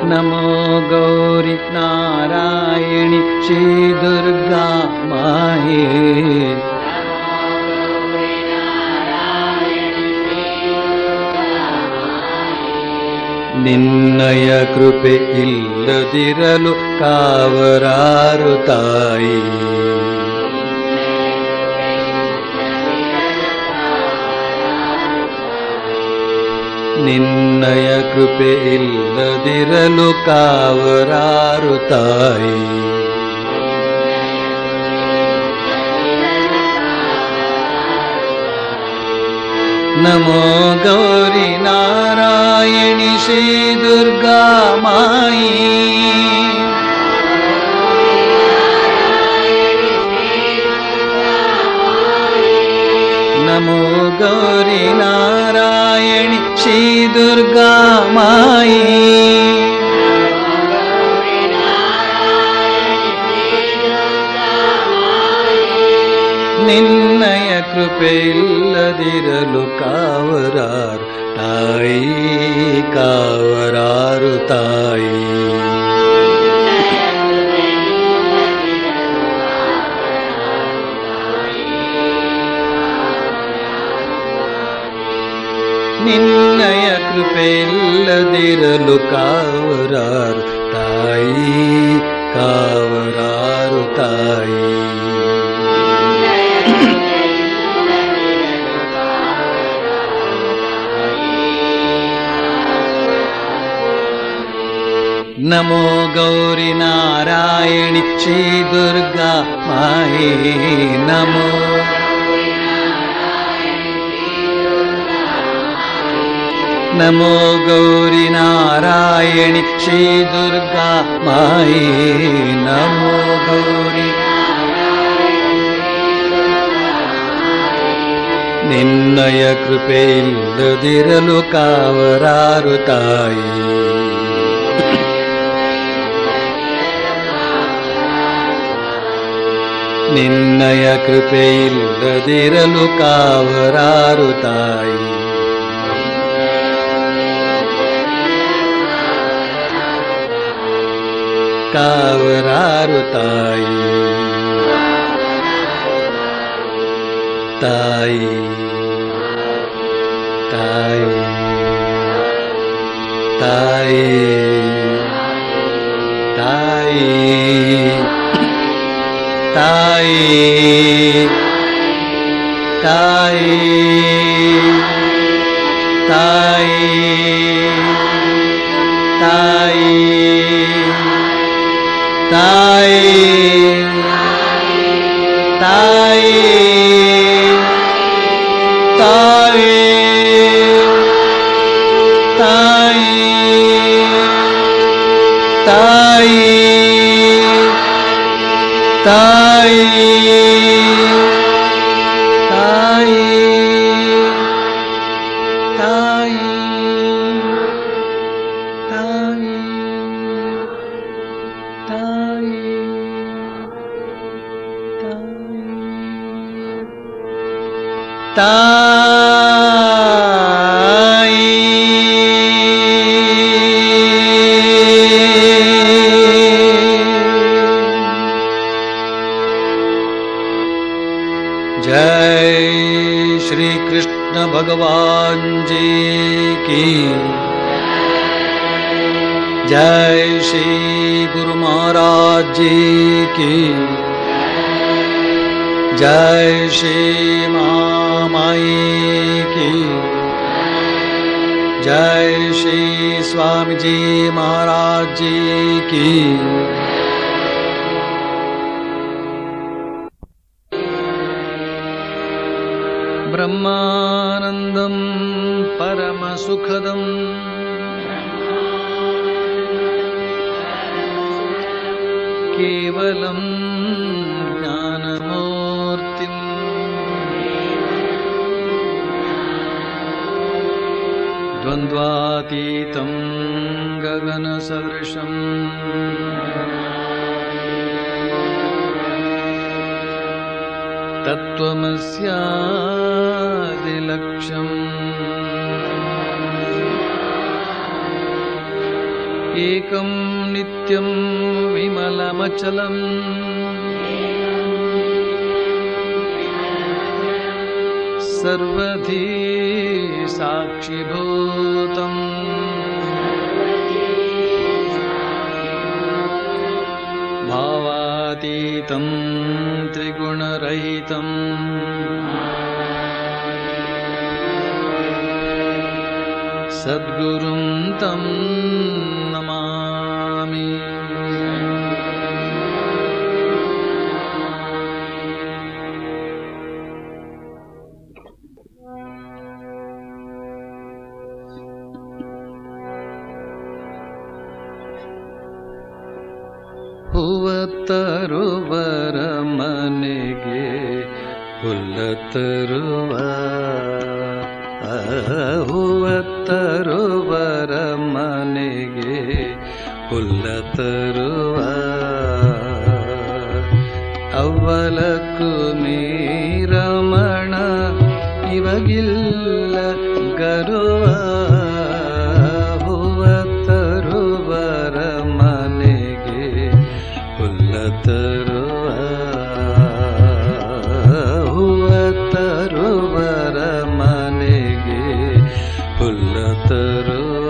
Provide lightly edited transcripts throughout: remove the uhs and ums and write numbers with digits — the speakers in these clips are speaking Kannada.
नमो गौरी नारायणि श्री दुर्गा माये ನಿನ್ನಯ ಕೃಪೆ ಇಲ್ಲದಿರಲು ಕಾವರಾರು ತಾಯಿ ನಿನ್ನಯ ಕೃಪೆ ಇಲ್ಲದಿರಲು ಕಾವರಾರು ತಾಯಿ नमो गौरी नारायणि श्री दुर्गा माई नमो गौरी नारायणि श्री दुर्गा माई ನಿನ್ನಯ ಕೃಪೆ ಇಲ್ಲದಿರಲು ಕಾವರಾರು ತಾಯಿ ಕಾವರಾರು ತಾಯಿ ನಿನ್ನಯ ಕೃಪೆ ಇಲ್ಲದಿರಲು ಕಾವರಾರು ತಾಯಿ ಕಾವರಾರು ತಾಯಿ नमो गौरी नारायणि श्री दुर्गा माये नमो नमो गौरी नारायणि श्री दुर्गा माये नमो गौरी ನಿನ್ನಯ ಕೃಪೆ ಇಲ್ಲದಿರಲು ಕಾವರಾರು ತಾಯಿ ನಿನ್ನಯ ಕೃಪೆ ಇಲ್ಲದಿರಲು ಕಾವರಾರು ತಾಯಿ ಕಾವರಾರು ತಾಯಿ ತಾಯಿ ತಾಯಿ ತಾಯಿ ತಾಯಿ ತಾಯಿ ತಾಯಿ ತಾಯಿ ತಾಯಿ ತಾಯಿ ತಾಯಿ ತಾಯಿ ತಾಯಿ ತಾಯಿ जय श्री कृष्ण भगवान जी की जय श्री गुरु महाराज जी की जय श्री महामाई की जय श्री स्वामी जी महाराज जी की ब्रह्मानंदं परम सुखदं केवलं ज्ञानमूर्तिं द्वन्द्वातीतं गगनसदृशं तत्त्वमस्यादिलक्ष्यम् एकं नित्यं विमलमचलम् सर्वधी साक्षिभूतम् भावातीतं त्रिगुणरहितं सद्गुरुं तं नमामि। ಹೂವ ತರುವರ ಮನೆಗೆ ಹುಲ್ಲ ತರುವ, ಹೂವ ತರುವರ ಮನೆಗೆ ಹುಲ್ಲ ತರುವ, ಅವ್ವಲಕ್ಕೂ ಮೀರಮಣ ಇವಾಗಿಲ್ಲ ಗರುವ, ಹೂವ ತರುವರ ಮನೆಗೆ ಹುಲ್ಲ ತರುವ, ಹೂವ ತರುವರ ಮನೆಗೆ ಹುಲ್ಲ ತರುವ.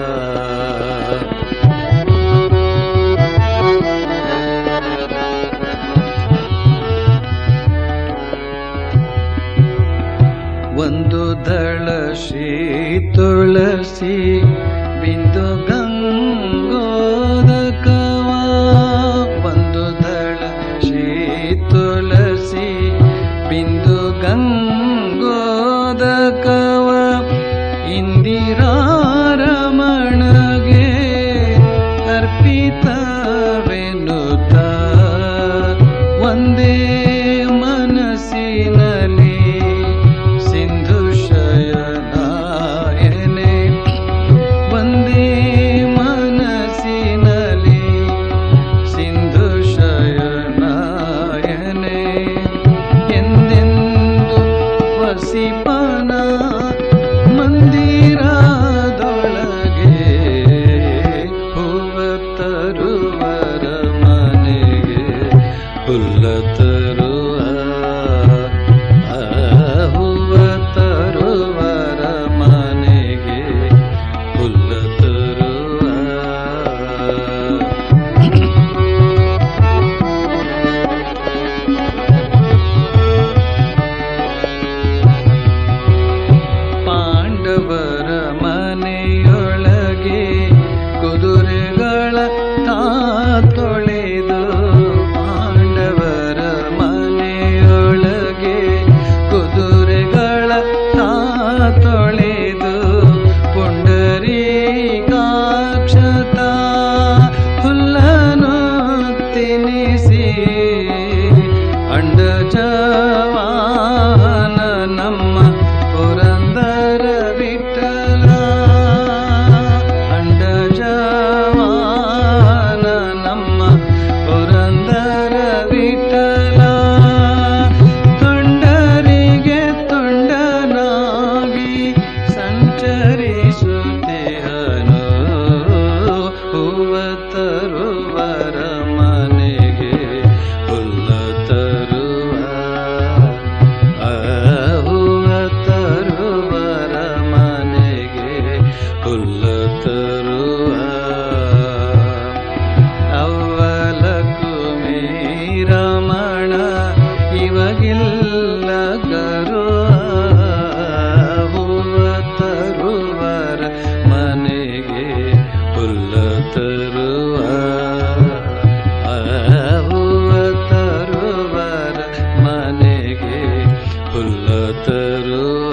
ಒಂದು ದಳ ಶ್ರೀ ತುಳಸಿ ಬಿಂದು ಗಂಗೋದಕವ, ಒಂದು ದಳ ಶ್ರೀ ತುಳಸಿ ಬಿಂದು ಗಂಗೋದಕವ, ಇಂದಿರಾರಮಣಗೆ ಅರ್ಪಿತವೆನ್ನುತ್ತ ಒಂದೇ ಮನಸ್ಸಿನಲ್ಲಿ ಸಿಂಧು ಶಯನಾಯನೆ, ಒಂದೇ ಮನಸ್ಸಿನಲ್ಲಿ ಸಿಂಧು ಶಯನಾಯನೆ, ಎಂದೆಂದು ವಸಿಪನ ಮಂದಿರದೊಳಗೆ ಹೂವ ತರುವರ ಮನೆಗೆ ಹುಲ್ಲ ತರುವ, ಹೂವ ತರುವರ ಮನೆಗೆ ಹುಲ್ಲ ತರುವ. ಪಾಂಡವರ ಮನೆಯೊಳಗೆ ಕುದುರೆಗಳ ತಾತೊಳೆದು, ಪಾಂಡವರ ಮನೆಯೊಳಗೆ ಕುದುರೆಗಳ ತಾತೊಳೆದು, ಪುಂಡರೀಕಾಕ್ಷತ ಹುಲ್ಲನು ತಿನ್ನಿಸಿ, ಅಂಡಜವಾನ ನಮ್ಮ ಪುರಂದರ ವಿಠಲ, ಅಂಡಜವಾನ ನಮ್ಮ ಪುರಂದರ ವಿಠಲ, ತೊಂಡರಿಗೆ ತೊಂಡನಾಗಿ ಸಂಚರಿಸುತ್ತೇಹನು, ಹೂವ ತರುವರ ಮನೆಗೆ ಹುಲ್ಲ ತರುವ, ಹೂವ ತರುವರ ಮನೆಗೆ ಹುಲ್ಲ ತರುವ. ಅವ್ವಲಕ್ಕೂ ಮೀರಮಣ ಇವಾಗಿಲ್ಲ ಗರುವ, ಹೂವ ತರುವರ ಮನೆಗೆ ಹುಲ್ಲ ತರುವ, ಹೂವ ತರುವರ ಮನೆಗೆ ಹುಲ್ಲ ತರುವ.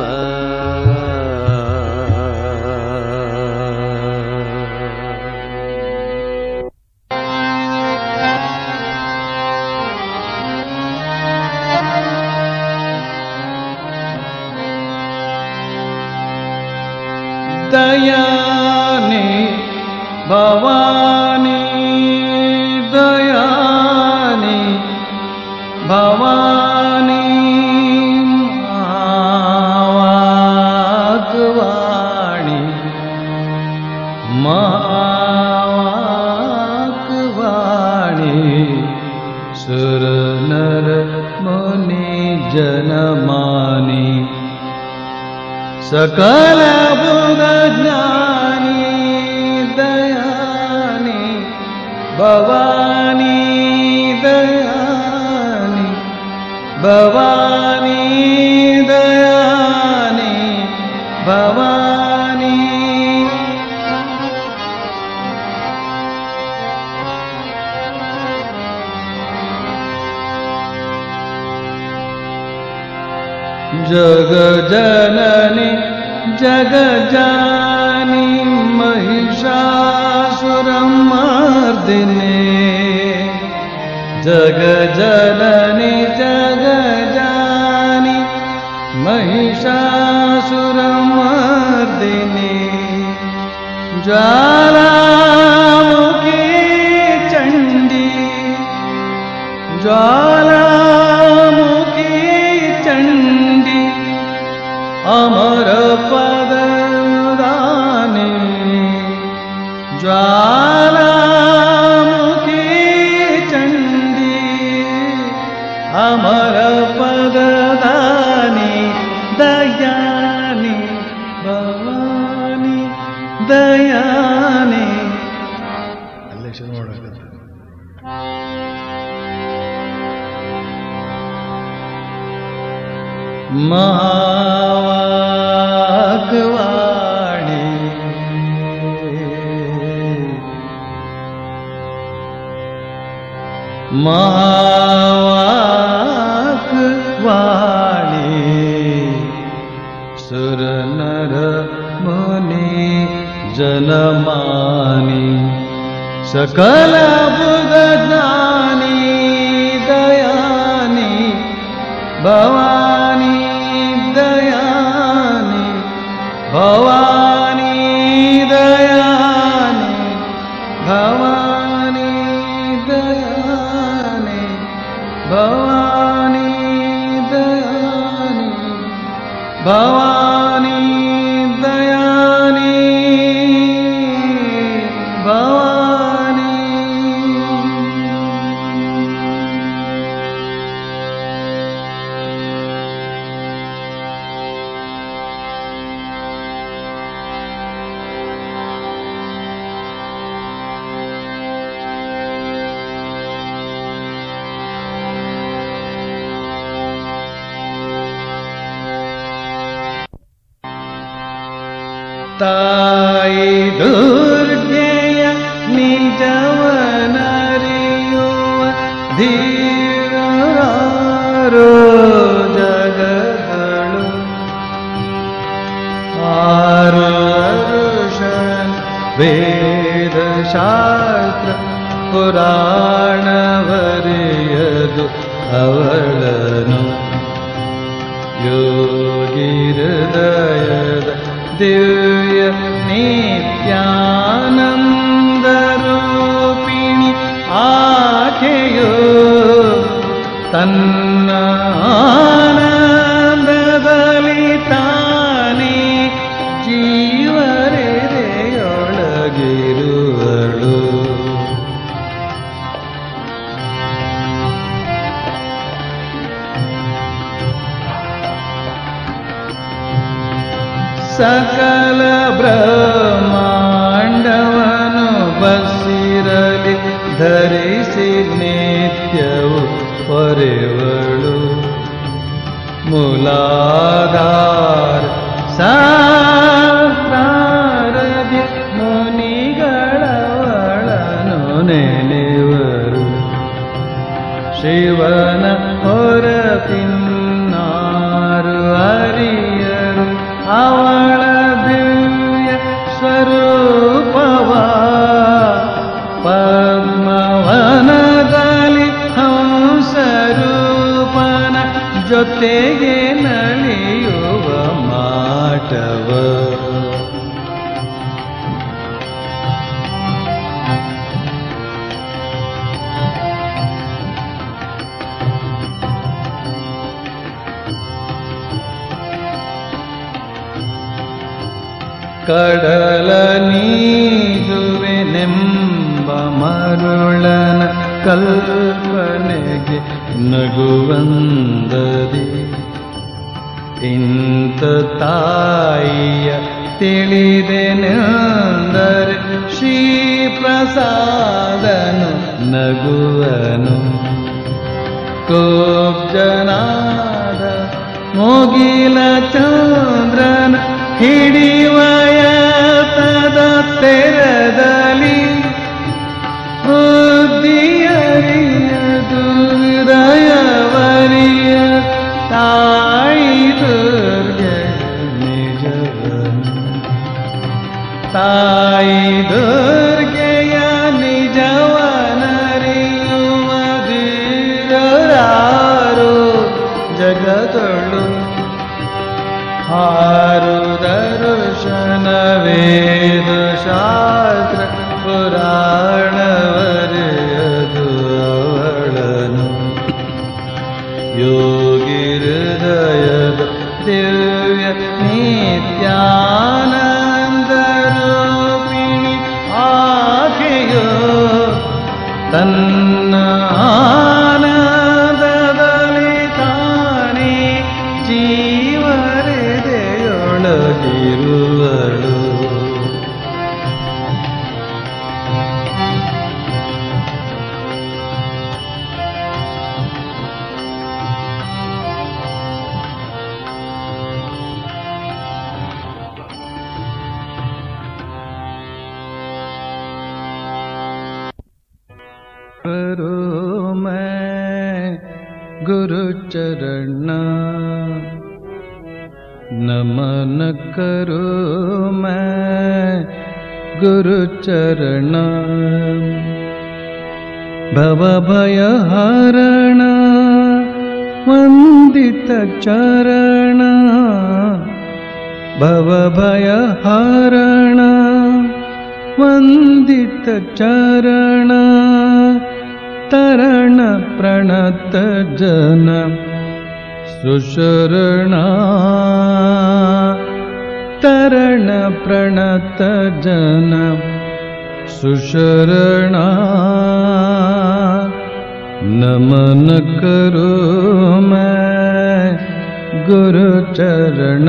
ದಯಾನಿ ಭವಾನಿ, ದಯಾನಿ ಭವಾನಿ, ವಾಗ್ವಾಣಿ ಮಾವಾಣಿ, ಸುರ ನರ ಮುನಿ ಜನಮಾನಿ ಸಕಲ ಬುಧ ಜ್ಞಾನಿ ದಯಾನಿ ಭವಾನಿ ದಯಾನಿ ಭವಾನಿ ದಯಾನಿ ಭವಾನಿ जग जननी जगजानी महिषासुरमर्दिनी जग जननी जगजानी महिषासुरमर्दिनी ज्वालामुखी चंडी ज्वालामुखी चंडी अमर पददानी ज्वालामुखी चंडी अमर पददानी दयानी भवानी दयानी अल्ले शुरू ಮಾಡಬೇಕು महावाक्वाणी महावाक्वाणी सुर नर मुनि जनमानी सकल बुध ज्ञानी दयानी भवानी दयानी भवानी दयानी भवानी दयानी भवानी दयानी भवानी दयानी भवानी ताई दुर्ಗೆಯ ನಿಜವನರಿಯುವ ಧೀರರಾರೋ ಜಗಗಳು ಆರು ಅರುಷನ್ ವೇದ ಶಾಸ್ತ್ರ ಪುರಾಣವರಿಯದು ಅವಳನು ಯೋಗಿ ಹೃದಯದ ದಿವ್ಯ ನಿತ್ಯಾನಂದ ರೂಪಿಣಿ ಆಕೆಯೋ ತನ್ನ ಆನಂದದಲ್ಲಿ ತಾನೇ ಜೀವರೆದೆಯೊಳಗಿರುವಳು सकल ब्रह्मांडवनु बसिरली धरिಸಿ ನಿತ್ಯವು ಪೊರೆವಳು ಮೂಲಾಧಾರ ಸಾಕಾರದಿ ಮುನಿಗಳವಳನು ನೆನೆವರು ಶಿವನ ಹೊರತಿನ್ನಾರು ಹರಿಯರು ಅವಳ ದಿವ್ಯ ಸ್ವರೂಪವ ಪದ್ಮವನದಲ್ಲಿ ಹಂಸರೂಪನ ಜೊತೆಗೆ ನಲಿಯುವ ಮಾಟವ ಕಡಲ ನೀದುವೆನೆಂಬ ಮರುಳನ ಕಲ್ಪನೆಗೆಳೆದು ನಗುವಂದದಿ ಇಂಥ ತಾಯಿಯ ತಿಳಿದೆನೆಂದರೆ ಶ್ರೀ ಪ್ರಸಾದನು ನಗುವನು ಕೋಬ್ಜನಾದ ಮುಗಿಲ ಚಂದ್ರನ ಹಿಡಿವಯತದ ತೆರದಲ್ಲಿ ಬುದ್ಧಿಯರಿಯದು ಹೃದಯವರಿಯ ತಾಯಿ ದುರ್ಗೆ ನಿಜವನು ತಾಯಿ ದುರ್ಗೆಯ ನಿಜವನರಿಯುವ ಧೀರರಾರು ಜಗದೊಳು ಹಾರು ದರ್ಶನ ವೇದ ಶಾಸ್ತ್ರ ಪುರಾಣವರೆಯದು ಅವಳನು ಯೋಗಿ ಹೃದಯದ ದಿವ್ಯ ನಿತ್ಯಾನಂದ ರೂಪಿಣಿ ಆಕೆಯೋ ತನ್ನ ಆನಂದದಲ್ಲಿ ತಾನೇ ಜೀವರೆದೆಯೊಳಗಿರುವಳು करो मैं गुरु चरण नमन करो मैं गुरु चरण भव भय हरण वंदित चरण भव भय हरण वंदित चरण तरण प्रणत जन सुशरण तरण प्रणत जन सुशरण नमन करो मैं गुरु चरण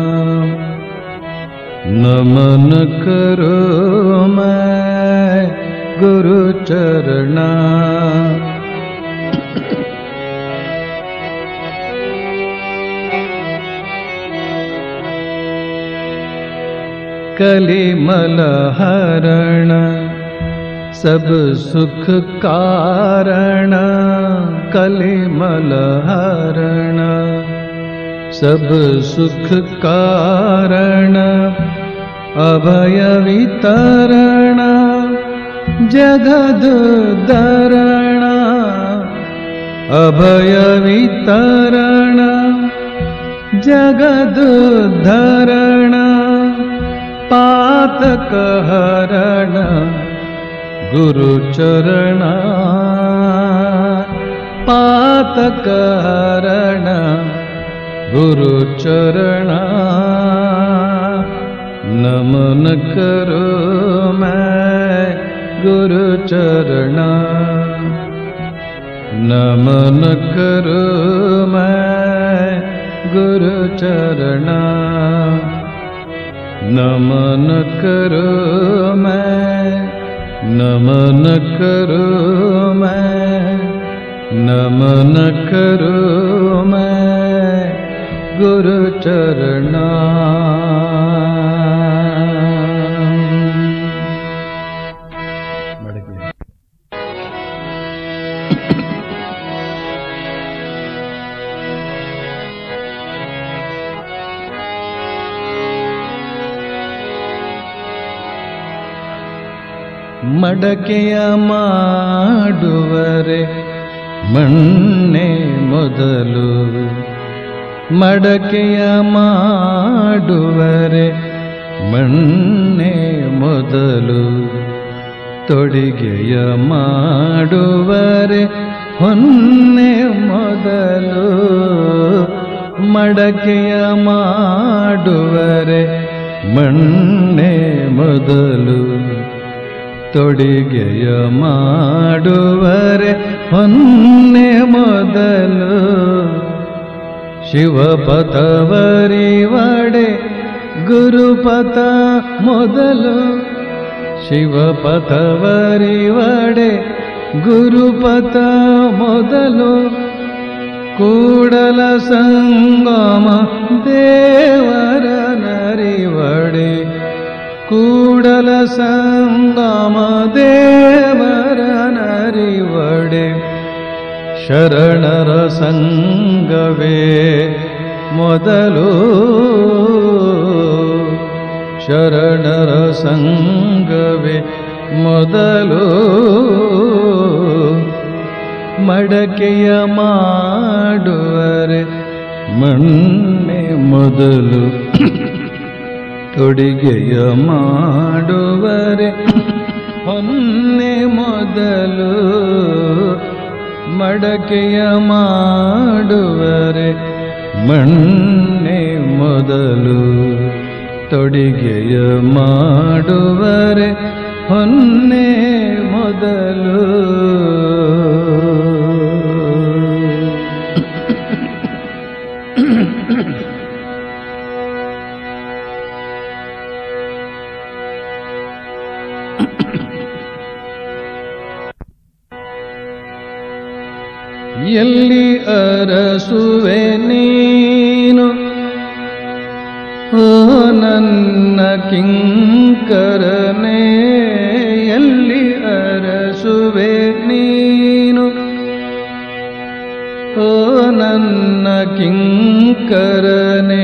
नमन करो मैं गुरु चरण कलिमल हरण सब सुख कारण कलिमल हरण सब सुख कारण अभय वितरण जगदुद्धरण अभय वितरण जगदुद्धरण पातक हरण गुरुचरण पातक हरण गुरुचरण नमन करो मैं गुरुचरण नमन करो मैं गुरुचरण नमन करो मैं नमन करो मैं नमन करो मैं गुरुचरण ಮಡಕೆಯ ಮಾಡುವರೆ ಮಣ್ಣೆ ಮೊದಲು ಮಡಕೆಯ ಮಾಡುವರೆ ಮಣ್ಣೆ ಮೊದಲು ತೊಡಿಗೆಯ ಮಾಡುವರೆ ಹೊನ್ನೆ ಮೊದಲು ಮಡಕೆಯ ಮಾಡುವರೆ ಮಣ್ಣೆ ಮೊದಲು ತೊಡಿಗೆಯ ಮಾಡುವರೆ ಹೊನ್ನೆ ಮೊದಲು ಶಿವಪಥವರಿವಡೆ ಗುರುಪಥ ಮೊದಲು ಶಿವಪಥವರಿವಡೆ ಗುರುಪಥ ಮೊದಲು ಕೂಡಲ ಸಂಗಮ ದೇವರ ನರಿವಡೆ ಕೂಡಲ ಸಂಗಮ ದೇವರ ನರಿವಡೆ ಶರಣರ ಸಂಗವೇ ಮೊದಲು ಶರಣರ ಸಂಗವೇ ಮೊದಲು ಮಡಕೆಯ ಮಾಡುವರೆ ಮಣ್ಣೆ ಮೊದಲು ತೊಡಿಗೆಯ ಮಾಡುವರೆ ಹೊನ್ನೆ ಮೊದಲು ಮಡಕೆಯ ಮಾಡುವರೆ ಮಣ್ಣೆ ಮೊದಲು ತೊಡಿಗೆಯ ಮಾಡುವರೆ ಹೊನ್ನೆ ಮೊದಲು ಎಲ್ಲಿ ಅರಸುವೆ ನೀನು ಓ ನನ್ನ ಕಿಂಕರನೇ ಎಲ್ಲಿ ಅರಸುವೆ ನೀನು ಓ ನನ್ನ ಕಿಂಕರನೇ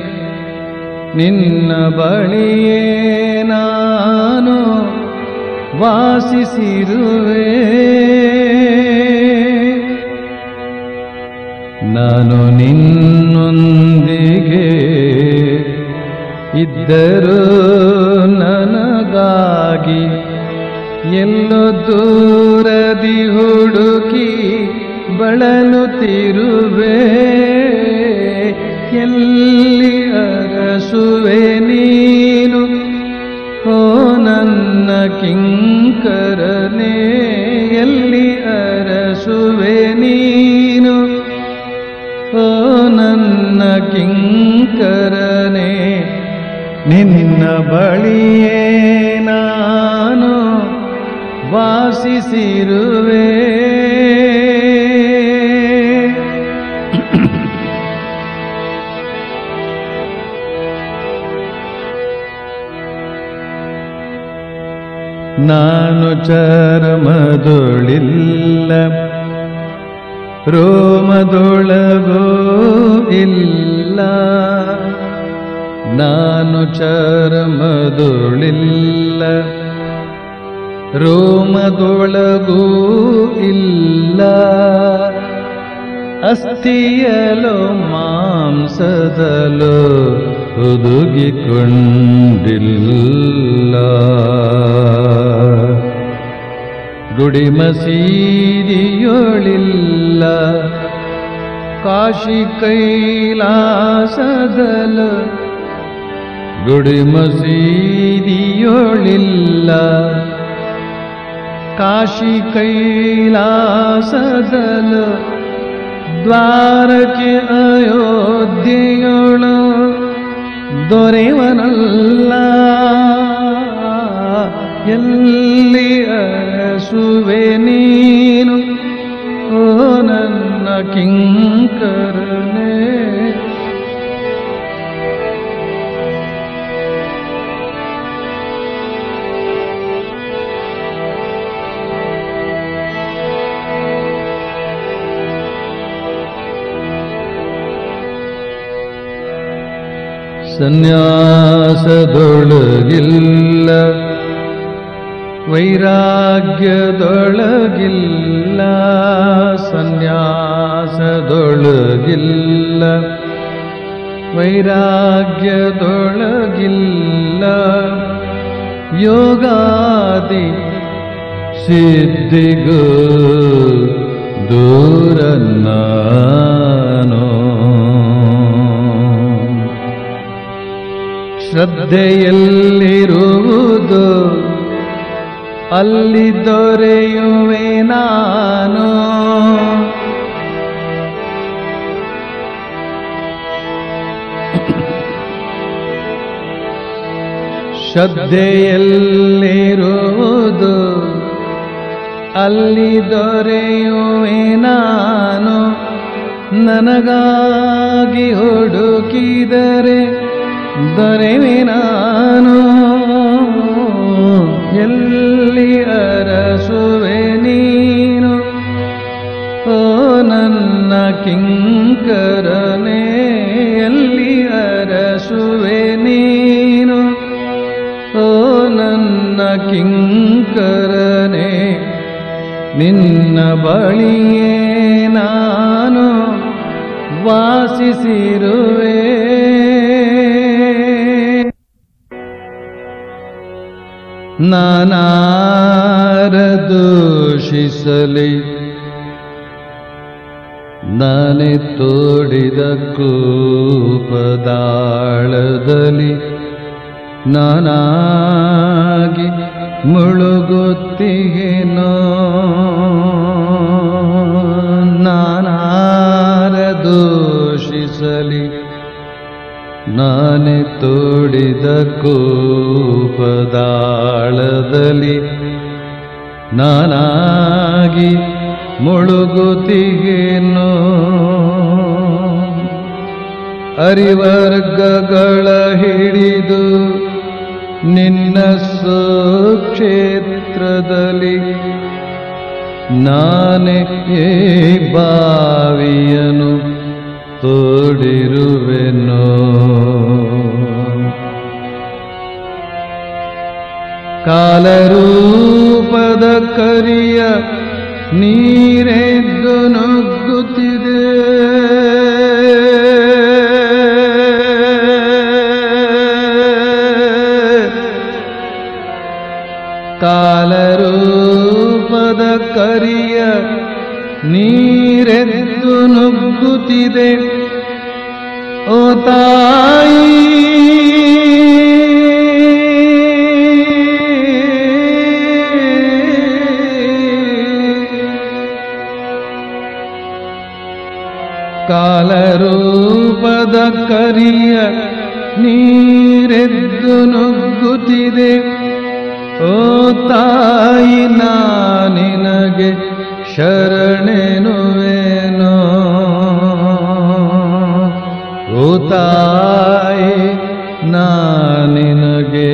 ನಿನ್ನ ಬಳಿಯೇ ನಾನು ವಾಸಿಸಿರುವೆ ನಾನು ನಿನ್ನೊಂದಿಗೆ ಇದ್ದರೂ ನನಗಾಗಿ ಎಲ್ಲೋ ದೂರದಿ ಹುಡುಕಿ ಬಳಲುತ್ತಿರುವೆ ಎಲ್ಲಿ ಅರಸುವೆ ನೀನು ಓ ನನ್ನ ಕಿಂಕರನೇ ಎಲ್ಲಿ ಅರಸುವೆ ನೀನು ಓ ನನ್ನ ಕಿಂಕರನೇ ನಿನ್ನ ಬಳಿಯೇ ನಾನು ವಾಸಿಸಿರುವೆ ನಾನು ಚರ್ಮದೊಳಿಲ್ಲ ರೋಮದೊಳಗೋ ಇಲ್ಲ ನಾನು ಚರ್ಮದೊಳಿಲ್ಲ ರೋಮದೊಳಗೂ ಇಲ್ಲ ಅಸ್ಥಿಯಲೋ ಮಾಂಸದಲೋ ಹುದುಗಿಕೊಂಡಿಲ್ಲ ಗುಡಿ ಮಸೀದಿಯೊಳಿಲ್ಲ ಕಾಶಿ ಕೈಲಾಸದಲ ಗುಡಿ ಮಸೀದಿಯೊಳಿಲ್ಲ ಕಾಶಿ ಕೈಲಾಸದಲ ದ್ವಾರಕೆ ಅಯೋಧ್ಯೆಯೊಳು ದೊರೆವನಲ್ಲ ಎಲ್ಲಿ ಅರಸುವೆ ನೀನು ಓ ನನ್ನ ಕಿಂಕರನೇ ಸನ್ಯಾಸದೊಳಗಿಲ್ಲ ವೈರಾಗ್ಯದೊಳಗಿಲ್ಲ ಸನ್ಯಾಸದೊಳಗಿಲ್ಲ ವೈರಾಗ್ಯದೊಳಗಿಲ್ಲ ಯೋಗಾದಿ ಸಿದ್ಧಿಗೂ ದೂರ ನಾನು ಶ್ರದ್ಧೆಯಲ್ಲಿರುವುದು ಅಲ್ಲಿ ದೊರೆಯುವೆ ನಾನು. ಶ್ರದ್ಧೆಯಲ್ಲಿರುವುದು ಅಲ್ಲಿ ದೊರೆಯುವೆ ನಾನು. ನನಗಾಗಿ ಹುಡುಕಿದರೆ ದೊರೆವೆ ನಾನು. ಎಲ್ಲಿ ಅರಸುವೆ ನೀನು ಓ ನನ್ನ ಕಿಂಕರನೇ, ಎಲ್ಲಿ ಅರಸುವೆ ನೀನು ಓ ನನ್ನ ಕಿಂಕರನೇ. ನಿನ್ನ ಬಳಿಯೇ ನಾನು ವಾಸಿಸಿರುವೆ. ನಾನಾರ ದೂಷಿಸಲಿ ನಾನೇ ತೋಡಿದ ಕೂಪದಾಳದಲ್ಲಿ ನಾನಾಗಿ ಮುಳುಗುತ್ತಿಗೆನೋ. ನಾನಾರ ದೂಷಿಸಲಿ ನಾನೇ ತೋಡಿದ ಕೂಪದಾಳದಲ್ಲಿ ನಾನಾಗಿ ಮುಳುಗುತ್ತಿಗೆನೋ. ಅರಿವರ್ಗಗಳ ಹಿಡಿದು ನಿನ್ನ ಸುಕ್ಷೇತ್ರದಲ್ಲಿ ನಾನೇ ಈ ಬಾವಿಯನು ತೋಡಿರುವೆನೋ. ಕಾಲರೂಪದ ಕರಿಯ ನೀರೆದ್ದು ನುಗ್ಗುತ್ತಿದೆ. ಕಾಲರೂಪದ ಕರಿಯ ನೀರೆದ್ದು ನುಗ್ಗುತ್ತಿದೆ ಓ ತಾಯಿ. ಕಾಲರೂಪದ ಕರಿಯ ನೀರೆದ್ದು ನುಗ್ಗುತ್ತಿದೆ ಓ ತಾಯಿ. ನಿನಗೆ ಶರಣೆನುವೆನೋ ಓ ತಾಯಿ, ನಿನಗೆ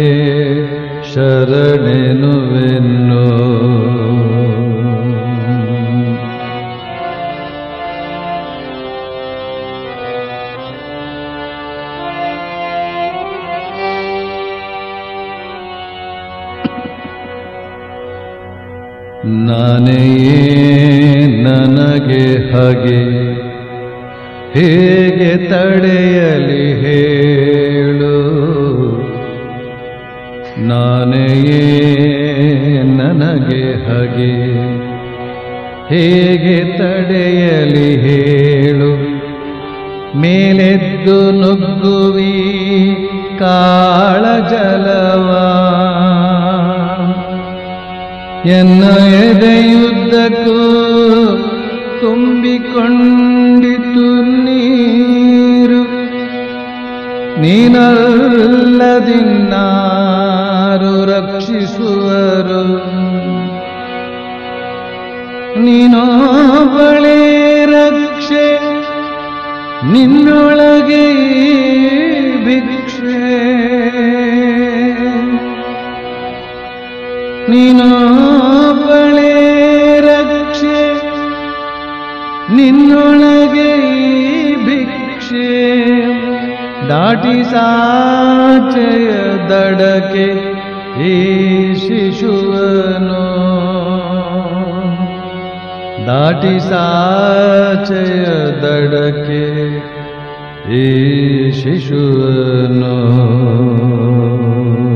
ಶರಣೆನುವೆನೋ. ನಾನೇ ನನಗೆ ಹಗೆ ಹೇಗೆ ತಡೆಯಲಿ ಹೇಳು. ನಾನೇ ನನಗೆ ಹಗೆ ಹೇಗೆ ತಡೆಯಲಿ ಹೇಳು. ಮೇಲೆದ್ದು ನುಗ್ಗುವಿ ಕಾಳ ಜಲವಾ, ಎನ್ನ ಎದೆಯುದ್ದಕ್ಕೂ ತುಂಬಿಕೊಂಡಿತು ನೀರು. ನೀನಲ್ಲದಿನ್ನಾರು ರಕ್ಷಿಸುವರು. ನೀನೊಬ್ಬಳೇ ರಕ್ಷೆ, ನಿನ್ನೊಳಗೆ ಭಿಕ್ಷೆ. ನೀನೊಬ್ಬಳೇ ರಕ್ಷೆ, ನಿನ್ನೊಳಗೆ ಭಿಕ್ಷೆ. ದಾಟಿ ಸಾಚೆಯ ದಡಕ್ಕೆ ಈ ಶಿಶುವನು, ದಾಟಿ ಸಾಚೆಯ ದಡಕ್ಕೆ ಈ ಶಿಶುವನು.